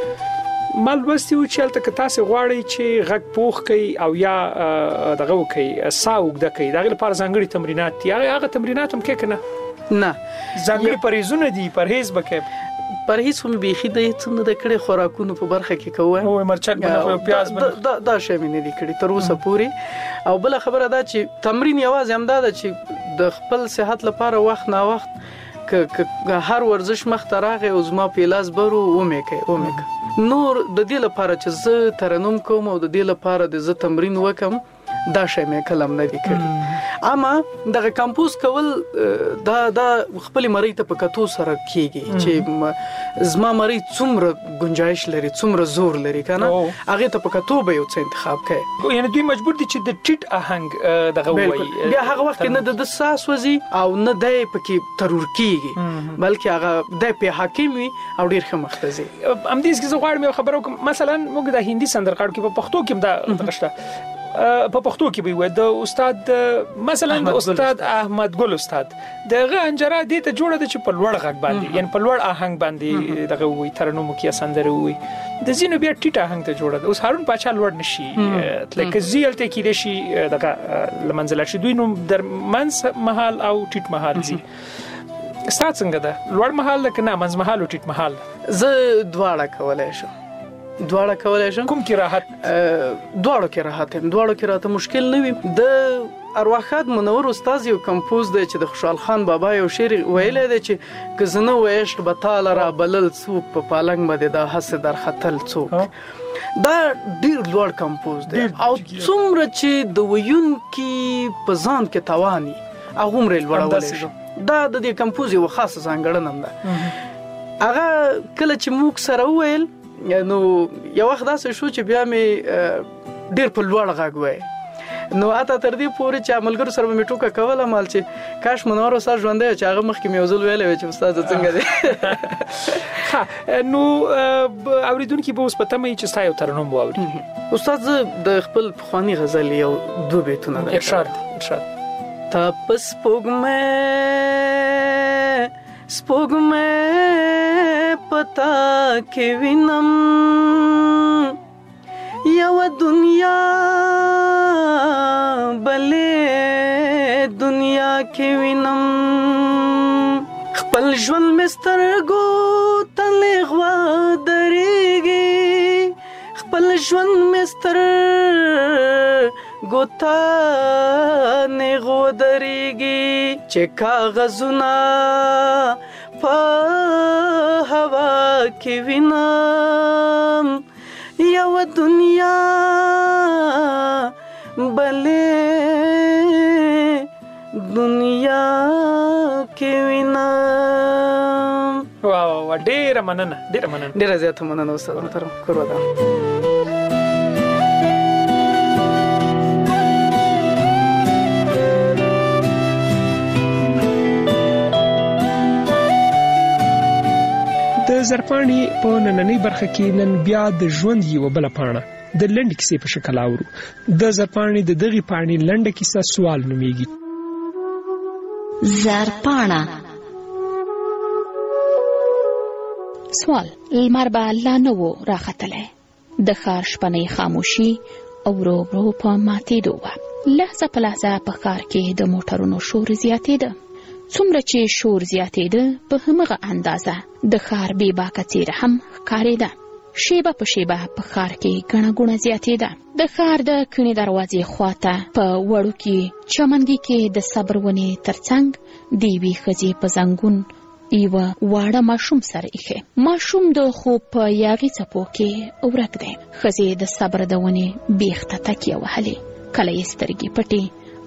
مال وستیو چې الته که تاسو غواړئ چې غږ پوخ کړئ او یا دغه وکړئ ساوګ د کړئ دغه لپاره ځانګړي تمرینات دي هغه تمرینات هم کې کنه نه ځانګړي پرهیزونه دي پرهیز وکړئ پرهیز هم بيخي د څنګه د کړي خوراکونو په برخه کې کوه او مرچک بنه پیاز بنه دا دا شی مې نه دي کړی تر اوسه پوری او بل خبره دا چې تمرین یوازې هم دا ده چې د خپل صحت لپاره وخت نه وخت ک هر ورزش مخ ته راغی او زما په لاس برو و مې کوي و مې کوي نور د دې لپاره چې زه ترنم کوم او د دې لپاره د زه تمرین وکم دا شی مې کلم نه دی کړی اما دغه کمپوز کول دا دا خپل مری ته په کتو سره کیږي چې زما مری څومره گنجائش لري څومره زور لري کنه هغه ته په کتو به یو څه انتخاب کړي یعنی دوی مجبور دي چې د ټیټ آهنګ دغه وایي بیا هغه وخت نه د ساس وزي او نه د پکې ترور کیږي بلکې هغه د په حکیمي او ډیر خمختزي ام دې څه غواړم خبرو کوم مثلا موږ د هندي سندرغاړو کې په پښتو کې دا دغشته په پښتو کې به وي د استاد مثلا استاد احمد ګل استاد دغه انجره دې ته جوړه د چې په لوړ غږ باندې یعنی په لوړ آهنګ باندې دغه وي ترنم کې سندره وي د زینو بیا ټیټ آهنګ ته جوړه اوس هارون پاچا لوړ نشي لکه زیلته کې د شي دغه لمنځل شي دوی نو در منس محل او ټیټ محل دي استاد څنګه ده لوړ محل لکه نه منځ محل او ټیټ محل زه دواړه کولای شم دواړه کولای شم کوم کې راحت دواړو کې راحت هم دواړو کې راته مشکل نه وي د ارواحات منور استاد یو کمپوز دی چې د خوشحال خان بابا یو شعر ویلی دی چې که زنه ویشت به تعالی را بلل څوک په پالنګ باندې دا حس در خطل څوک دا ډیر لوړ کمپوز دی او څومره چې د ویون کې په ځان کې توانی هغه مر لوړول شي دا د دې کمپوز یو خاصه ځانګړنه ده هغه کله چې موږ سره ویل نو یو وخت داسې شو چې بیا مې ډیر په لوړ غږ وای نو اته تر دې پورې چې عملګر سره مې ټوکه کوله مال چې کاش منور استاد ژوندې چې هغه مخکې مې وزل ویلې چې استاد څنګه دی ها نو اوریدونکو به اوس پته مې چې ستاسو ترنم واوري استاد د خپل خواني غزل یو دوه بیتونه ارشاد ارشاد تا پس پوګمه سپوږمۍ پتا کې وینم یو دنیا بلې دنیا کې وینم خپل ژوند مسترګو تلې غوا درېږي خپل ژوند مسترګو تلې غوا درېږي چې کاغذونه په هوا کې وینم یو دنیا بلې دنیا کې وینم واو ډېر مننه ډېر مننه ډېر زیات مننه استاد محترم قربان د زرپاڼې په نننۍ برخه کې نن بیا د ژوند یو بل پاڼه د لنډ کیسې په شکل اورو د زرپاڼې د دغه پاڼې لنډ کیسه سوال نومېږي زرپاڼه سوال لمر به لا نه و راختلی د ښار شپنۍ خاموشي او ورو ورو په ماتېدو وه لحظه په لحظه په ښار کې د موټرونو شور زیاتېده څومره چې شور زیاتېده په همغه اندازه د ښار بې باکه څېره هم ښکارېده شیبه په شیبه په ښار کې ګڼه ګوڼه زیاتېده د ښار د کڼې دروازې خواته په وړوکي چمنګي کې د صبر ونې ترڅنګ د یوې ښځې په زنګون یوه واړه ماشوم سر ایښی ماشوم د خوب په یاغي څپو کې ورک دی ښځې د صبر د ونې بیخ ته تکیه وهلې کله یې سترګې پټې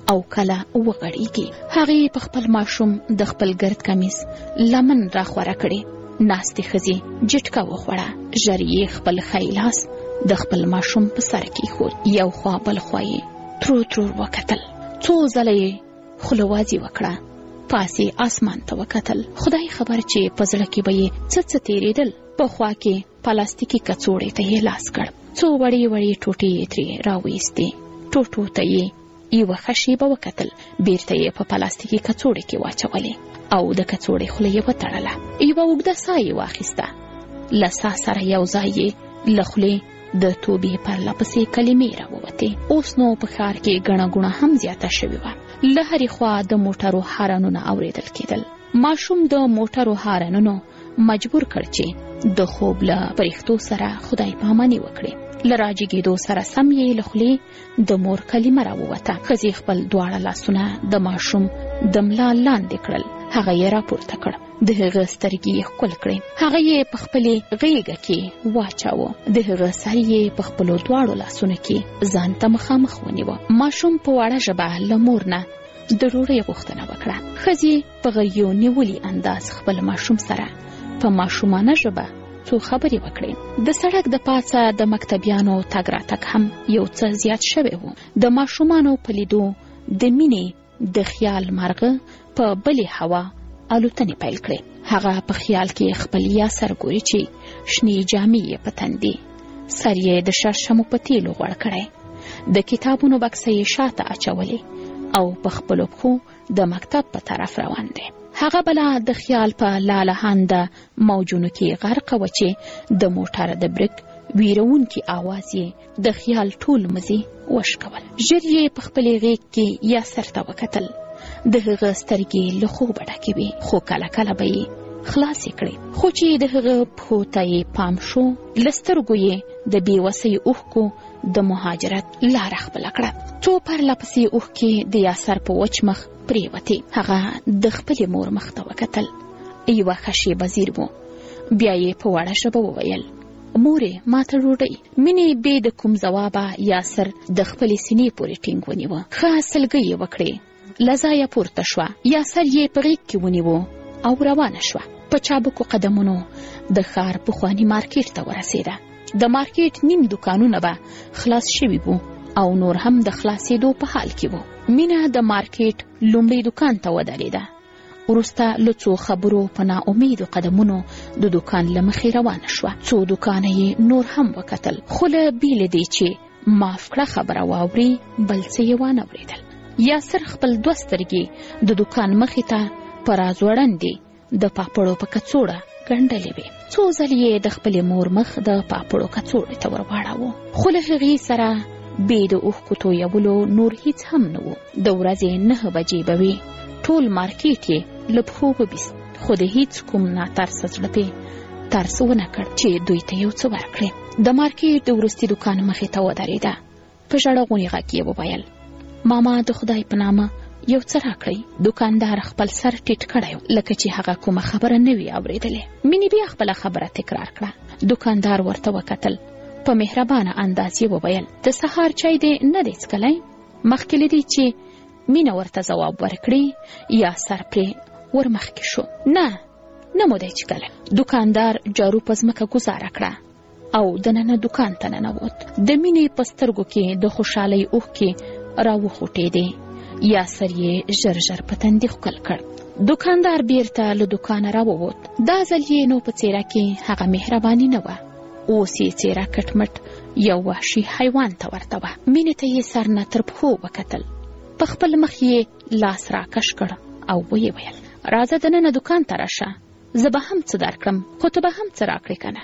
او کله وغړیږي. هغه په خپل ماشوم د خپل ګرد کمیس لمن راخوره کړي. ناستې ښځې جټکه وخوړه. ژر یې خپل ښی لاس د خپل ماشوم په سر کېښود. یو خوا بل خوا یې ترور ترور وکتل. څو ځله یې خولوازي وکړه. پاسې اسمان ته وکتل. خدای خبر چې په زړه کې به یې څه څه تېرېدل. په خوا کې پلاستیکي کڅوړې ته یې لاس کړ. څو وړې وړې ټوټې یې ترې راویستې. ټوټو ته یې یوه ښه شیبه وکتل. بیرته یې په پلاستیکي کڅوړې کې واچولې او د کڅوړې خوله یې وتړله. یوه اوږده ساه یې واخیسته. له ساه سره یو ځای یې له خولې د توبې پرله پسې کلمې راووتې. اوس نو په ښار کې ګڼه ګوڼه هم زیاته شوې وه. له هرې خوا د موټرو هارنونه اورېدل کېدل. ماشوم د موټرو هارنونو مجبور کړ چې د خوب له پرښتو سره خدای پاماني وکړي. له راجګېدو سره سم یې له خولې د مور کلمه راووته. ښځې خپل دواړه لاسونه د ماشوم د ملا لاندې کړل. هغه یې راپورته کړ. د هغه سترګې یې ښکل کړې. هغه یې په خپلې غېږه کې واچاوه. د هغه سر یې په خپلو دواړو لاسونو کې ځان ته مخامخ ونیوه. ماشوم په وړه ژبه له مور نه د ډوډۍ غوښتنه وکړه. ښځې په غوږیو نیولي انداز خپل ماشوم سره په ماشومانه ژبه څو خبرې وکړې. د سړک د پاسه د مکتبیانو تګ راتګ هم یو څه زیات شوی و. د ماشومانو په لیدو د مینې د خیال مرغه په بلې هوا الوتنې پیل کړې. هغه په خیال کې خپل یاسر ګوري چې شنې جامې یې په تن دي. سر یې د شړشمو په تیلو غوړ کړی. د کتابونو بکسه یې شاته اچولې او په خپلو پښو د مکتب په طرف روان دی. هغه بلا د خیال په لالهانده موجونو کې غرقه و چې د موټر د بریک ویرونکي آواز یې د خیال ټول مزي وشکول. ژر یې په خپلې غېږ کې یاسر ته وکتل. د هغه سترګې له خوبه ډکې وې، خو کله کله به یې خلاصې کړې. خو چې د هغه پښو ته یې پام شو، له سترګو یې د بېوسۍ اوښکو د مهاجرت لاره خپله کړه. څو پرله پسې اوښکې د یاسر په وچ مخ پرېوتې. هغه د خپلې مور مخ ته وکتل. یوه ښه شېبه ځیر و. بیا یې په وړه ژبه وویل: مورې، ما ته ډوډۍ. مینې بې د کوم ځوابه یاسر د خپلې سینې پورې ټینګ ونیوه. ښه سلګۍ یې وکړې. له ځایه پورته شوه. یاسر یې په غېږ کې ونیوه او روانه شوه. په چابکو قدمونو د ښار پخواني مارکېټ ته ورسېده. د مارکېټ نیم دوکانونه به خلاص شوي وو او نور هم د خلاصېدو په حال کې وو. مینه د مارکېټ لومړي دوکان ته ودرېده. وروسته له څو خبرو په ناامیدو قدمونو د دوکان له مخې روانه شوه. څو دوکانه یې نور هم وکتل، خو له بېله دې چې معاف کړه خبره واوري بل څه یې وانه اورېدل. یاسر خپل دوه سترګې د دوکان مخې ته په راځوړندې د پاپړو په کڅوړه ګنډلې وې. څو ځلې یې د خپلې مور مخ د پاپړو کڅوړې ته ورواړاوه، خو له هغې سره بې د اوښکو تویولو نور هیڅ هم نه و. د ورځې نهه بجې به وې. ټول مارکېټ یې له پښو وبیست، خو د هیڅ کوم ناترسه زړه پې ترس ونه کړ چې دوی ته یو څه ورکړي. د مارکېټ د وروستي دوکان مخې ته ودرېده. په ژړغوني غږ یې وویل: ماما، د خدای په نامه یو څه راکړئ. دوکاندار خپل سر ټیټ کړی لکه چې هغه کومه خبره نه وي اورېدلې. مینې بیا خپله خبره تکرار کړه. دوکاندار ورته وکتل. په مهربانه انداز یې وویل: د سهار چای دې نه دی څښلی؟ مخکې له دې چې مینه ورته ځواب ورکړي یا سر پرې ورمخکې شو. نه نه مو دی څښلی. دوکاندار جارو په ځمکه ګوزاره کړه او دننه دوکان ته ننوت. د مینې په سترګو کې د خوشحالۍ اوښکې راوخوټېدې. یاسر یې ژر ژر په تندي ښکل کړ. دوکاندار بیرته له دوکانه راووت. دا ځل یې نو په څېره کې هغه مهرباني نه وه. اوس یې څېره کټمټ یو وحشي حیوان ته ورته وه. مینې ته یې سر نه تر پښو وکتل. په خپل مخ یې لاس راکش کړ او ویې ویل: راځه دننه دوکان ته راشه، زه به هم څه درکړم، خو ته به هم څه راکړې که نه.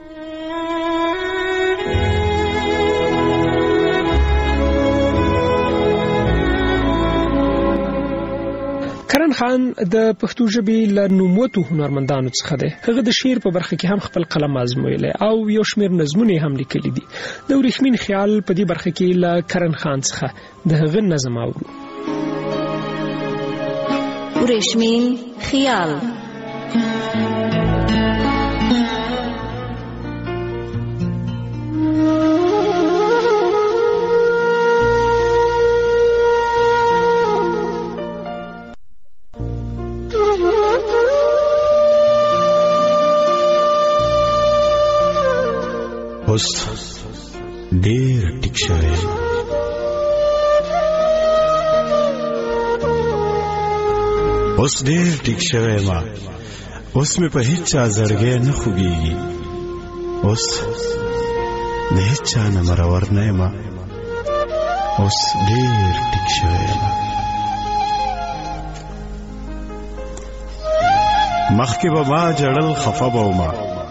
کرن خان د پښتو ژبې له نوموتو هنرمندانو څخه دی. هغه د شعر په برخه کې هم خپل قلم آزمویلی او یو شمېر نظمونه هم لیکلي دي. د ورېښمین خیال په دې برخه کې له کرن خان څخه د هغه نظم اورو. ورېښمین خیال. اوس ډیر ټیک شوی اوس ډیر ټیک شوی ما اوس مې په هیڅ چا زړګی نه خوږیږي اوس د هیڅ چا نه مرور نه یم اوس ډیر ټیک شوی یم مخکې به ما جړل خفه به ومه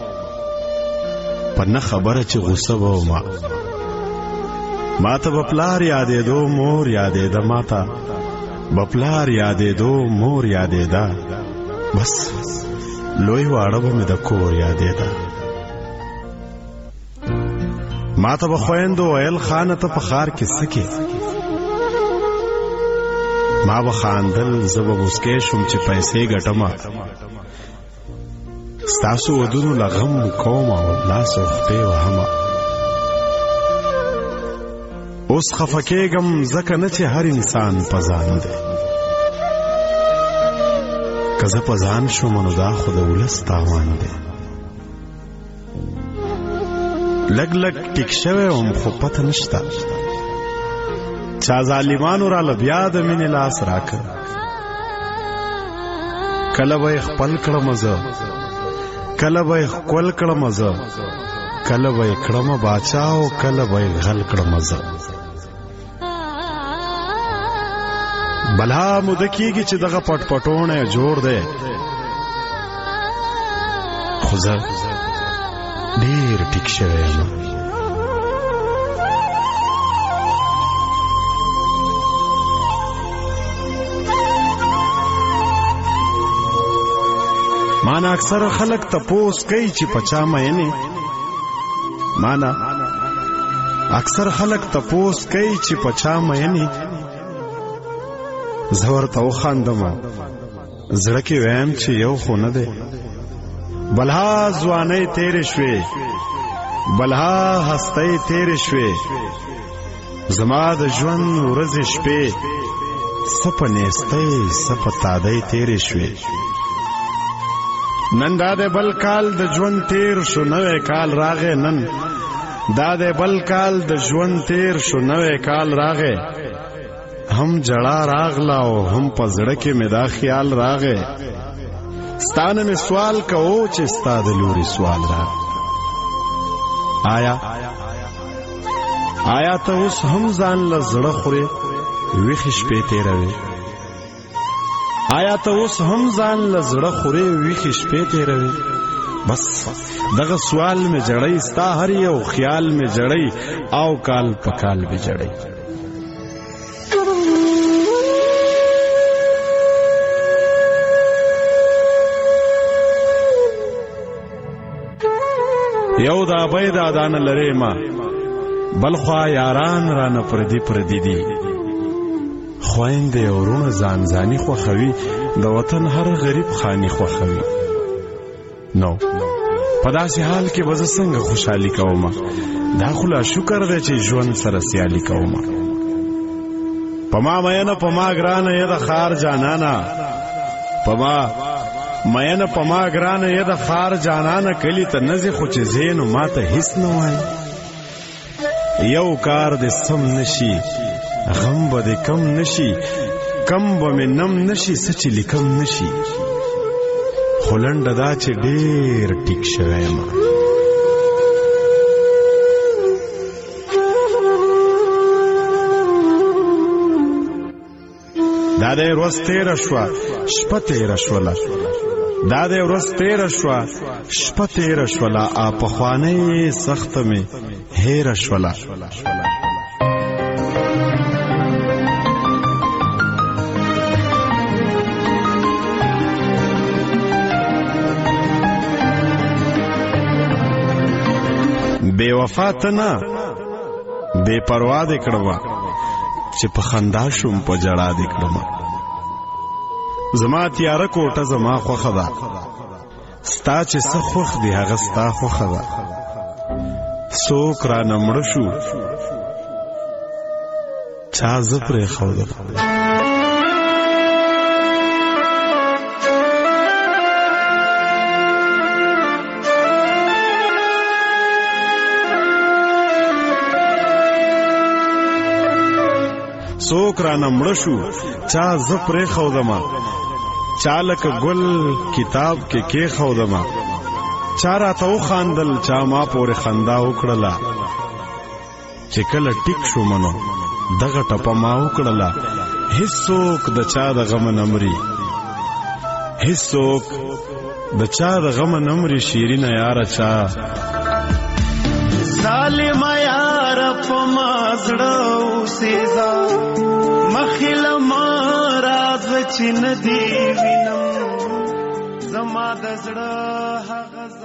په نه خبره چې غصه به ومه ما ته به پلار یادېدو مور یادېده ما ته به پلار یادېدو مور یادېده بس لوی واړه به مې د کور یادېده ما ته به خویندو ویل خانه ته په ښار کې څه کې ما به خاندل زه به مسکی شوم چې پیسې ګټمه ستاسو ودونو له غم کوم او لاس او خپې وهمه اوس خفه کېږم ځکه نه چې هر انسان په ځان دی که زه په ځان شوم نو دا خو د ولس تاوان دی لږ لږ ټیک شوی وم خو پته نشته چا ظالمانو راله بیا د مینې لاس راکړ کله به یې خپل کړم زه کله به یې ښکل کړم زه کله به یې کړمه باچا او کله به یې غل کړم زه بلا موده کېږي چې دغه پټ پټوڼی جوړ دی خو زه ډېر ټیک شوی یم مانا اکثر خلق تپوس کوي چې پچا مینه مانا اکثر خلق تپوس کوي چې پچا مینه زور ته وخاندم زړه کې ویم چې یو خو نه دی بلها ځوانۍ تیرې شوې بلها هستۍ تیرې شوې زما د ژوند ورځې شپې څه په نیستۍ څه په تادۍ تیرې شوې نن دا د بل کال د ژوند تیر شو نوې کال راغې نن دا د بل کال د ژوند تیر شو نوې کال راغې هم جړه راغلا او هم په زړه کې مې دا خیال راغې ستانه مې سوال کوو چې ستا د لوري سوال را آیا آیا ته اوس هم ځان له زړه خورې ویښې شپې تېروې آیا ته اوس هم ځان له زړه خورې ویښې شپې تېروې بس دغه سوال مې جړی ستا هر یو خیال مې جړی او کال په کال مې جړی یو دا بای دا دان لرې ما بل خوا یاران رانه پردي پردي دي خویندې او وروڼه ځان ځاني خوښوي د وطن هر غریب خاني خوښوي نو په داسې حال کې به زه څنګه خوشحالي کومه دا خو لا شکر دی چې ژوند سره سیالي کومه په ما مینه په ما ګرانه یې د ښار جانانه په ما مینه په ما ګرانه یې د ښار جانانه کلي ته نه ځې خو چې ځې نو ما ته هیڅ نه وایي یو کار دې سم نشي غم به دې کم نشي کم به مې نم نشي څه چې لیکم نشي خو لنډه دا چې ډېر ټیک شوی یم دا دې ورځ تېره شوه شپه تېره شوله دا دې ورځ تېره شوه شپه تېره شوله ا پخوانۍ سخته مې هېره شوله بے وفا ته نه بے پروا دې کړمه چې په خندا شوم په جړا دې کړمه زما تیاره کوټه زما خوښه ده ستا چې څه خوښ دی هغه ستا خوښه ده څوک رانه مړه شو چا زه پرېښودم څوک را نمړ شو چا ز پرې خودما چالک ګل کتاب کې کې خودما چا را تو خاندل چا ما پورې خندا وکړه چې کله ټیک شو منو دغه ټپه ما وکړه هیڅوک د چا د غم نمرې هیڅوک د چا د غم نمرې شیرینه یار چا ظالم یار په مازړه اوسېزا مخیل ما راز چې ندی وینم زما د زړه